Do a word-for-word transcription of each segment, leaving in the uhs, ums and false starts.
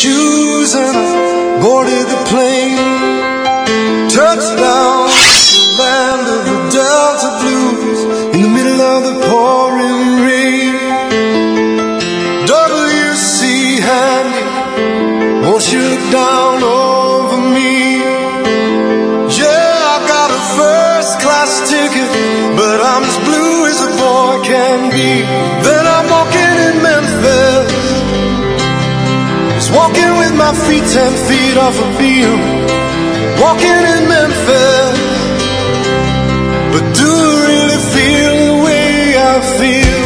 shoes and I boarded the plane. Touched down in the land of the Delta Blues in the middle of the pouring rain. W C Handy, won't you look down over me? Yeah, I got a first class ticket, but I'm as blue as a boy can be. Then I'm walking in Memphis, just walking with my feet ten feet off a beam. Walking in Memphis, but do I really feel the way I feel?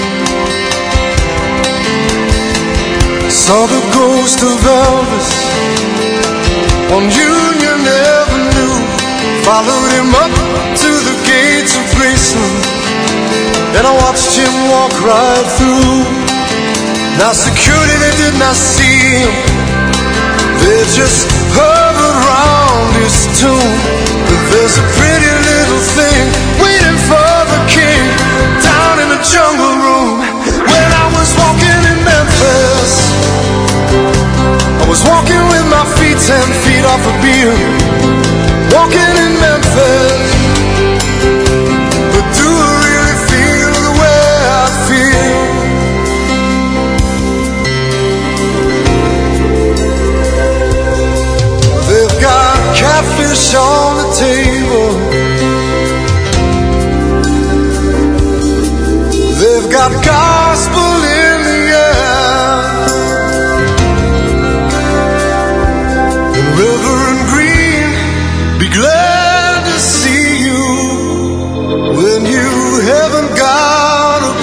Saw the ghost of Elvis on Union Avenue, followed him up to the gates of Graceland, and I watched him walk right through. Now security, they did not see him, they just hovered around his tomb. But there's a pretty little thing waiting for the king down in the jungle room. When I was walking in Memphis, I was walking with my feet ten feet off a beam. Walking in Memphis, but do I really feel the way I feel? They've got catfish on the table, they've got gospel in the air, and Reverend Green, be glad to see you when you haven't got a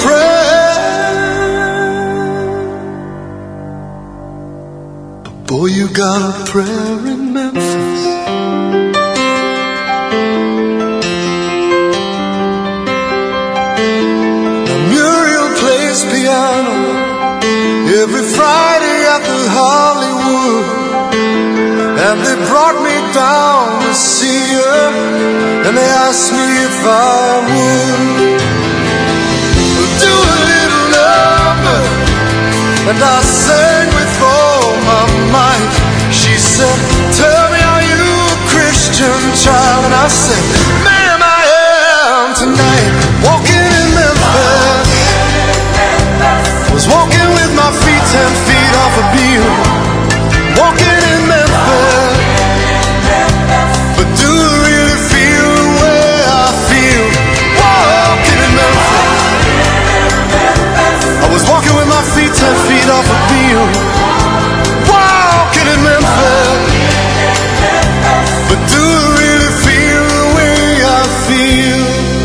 prayer. But boy, you got a prayer in Memphis. Now Muriel plays piano every Friday at the Hollywood, and they brought me down to see her, and they asked me if I would do a little number, and I sang with all my might. She said, tell me, are you a Christian child? And I said, ma'am, I am tonight. Walking in Memphis, I was walking with my feet ten feet off a beam. Walking in Memphis, but do I really feel the way I feel? Walking in Memphis, I was walking with my feet ten feet off a beam. Walking in Memphis, but do I really feel the way I feel?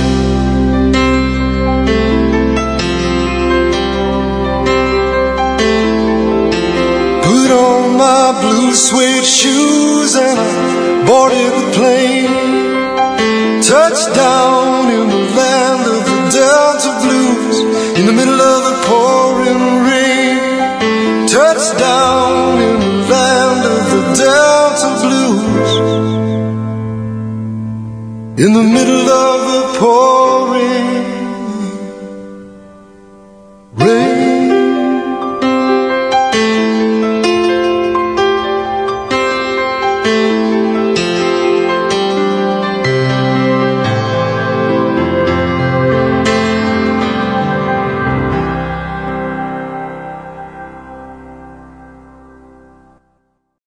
Put on my blue suede shoes and I boarded the plane. Touched down in the land of the Delta Blues in the middle of the pouring rain. Touched down in the land of the Delta Blues in the middle of the pouring